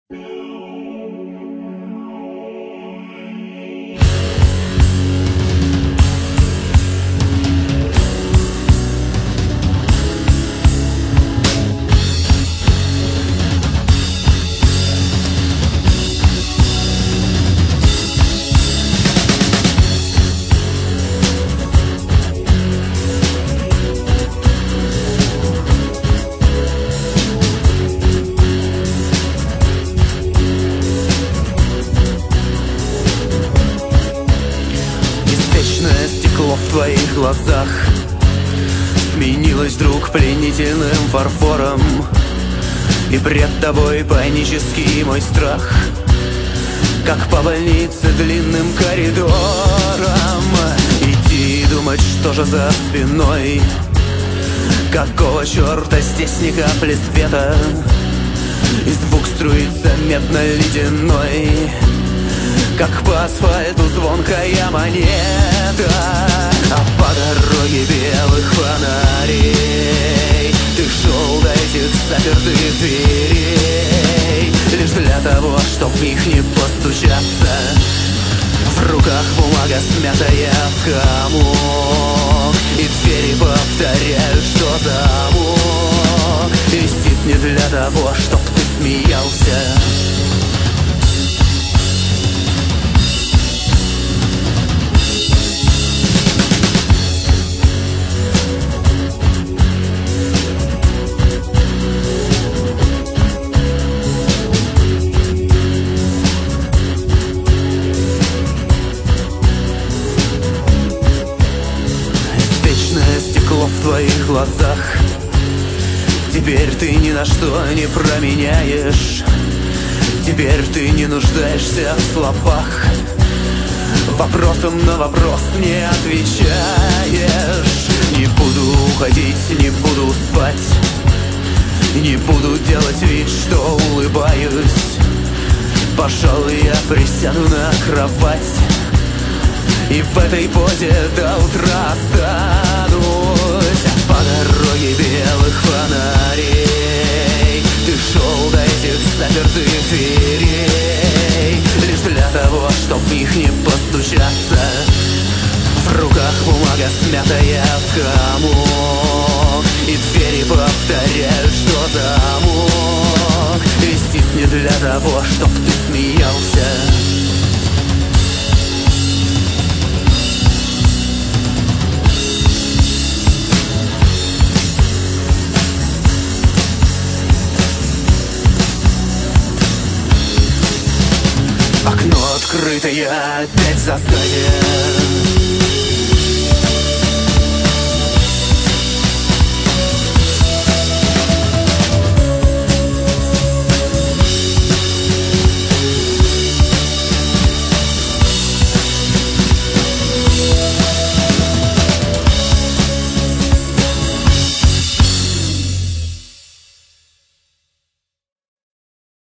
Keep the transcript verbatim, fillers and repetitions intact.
В твоих глазах сменилось вдруг пленительным фарфором, и пред тобой панический мой страх, как по больнице длинным коридором. Идти и думать, что же за спиной, какого черта здесь ни капли света, и звук струится медно-ледяной, как по асфальту звонкая монета. А по дороге белых фонарей ты шел до этих запертых дверей лишь для того, чтоб в них не постучаться. В руках бумага, смятая в комок, и двери повторяют, что замок висит не для того, чтоб ты смеялся. В твоих глазах теперь ты ни на что не променяешь. Теперь ты не нуждаешься в словах, вопросом на вопрос не отвечаешь. Не буду уходить, не буду спать, не буду делать вид, что улыбаюсь. Пожалуй, я присяду на кровать и в этой позе до утра останусь. По дороге белых фонарей ты шел до этих запертых дверей лишь для того, чтоб в них не постучаться. В руках бумага, смятая в комок, и двери повторяют, что замок висит не для того, чтоб ты смеялся. Окно открыто, я опять в засаде.